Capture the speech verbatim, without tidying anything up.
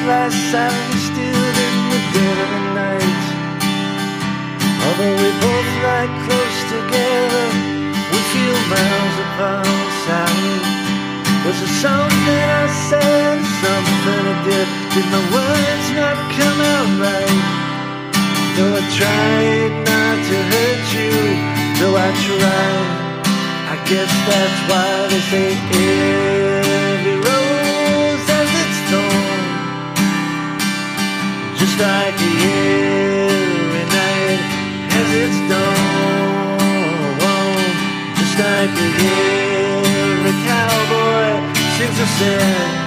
lies silently still in the dead of the night. Although we both lie close together, we feel miles apart inside. Was it something I said, something I did? Did my words not come out right? Though I tried not to hurt you, though I tried, I guess that's why they say every rose has its thorn. Just like every night has its dawn. Just like every cowboy sings a sad